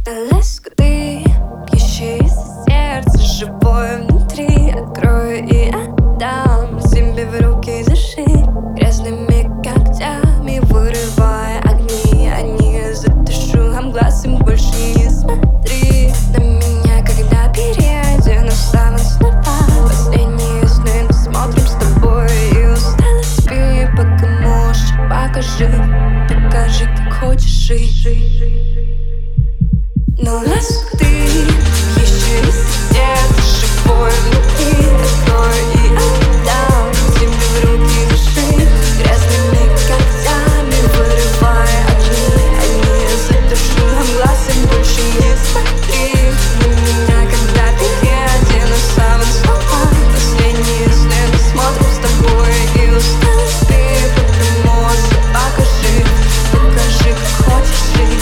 Ласку ты, пьющий сердце, живое внутри. Открою и отдам себе в руки, дыши грязными когтями, вырывая огни. Они задышу, а глаз им больше не смотри на меня, когда переодену саван снова. Последние сны мы смотрим с тобой и устало спи, пока можешь. Покажи, как хочешь жить. Но ласку ты еще и сердце, живое внутри. Открою и отдам тебе в руки, дыши грязными когтями, вырывая огни. Они задушу, а глаз им больше не смотри на меня, когда переодену саван снова. Последние сны мы смотрим с тобой и устало спи, пока можешь. Покажи, как хочешь жить.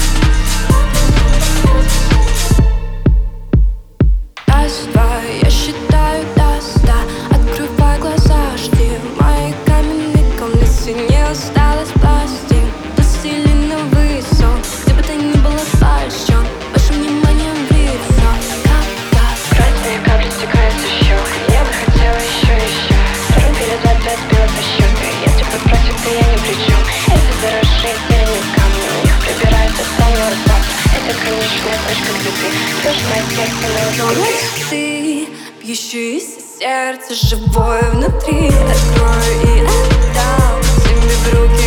Я считаю до 100. Открывай глаза, жди. В моей каменной комнате не осталось пластин. Достигли новый сон, где бы ты ни было польщен вашим вниманием видно. Красные капли стекают со щек. Я бы хотела еще. Руки лежат без пила со счета. Если бы против, то я ни при чем. Эти заросшие зеленью камни, у них пробирается самый запах. Это конечная точка, где ты слышишь мои песни. Ты, пьющий сердце, живое внутри. Открою и отдам тебе в руки.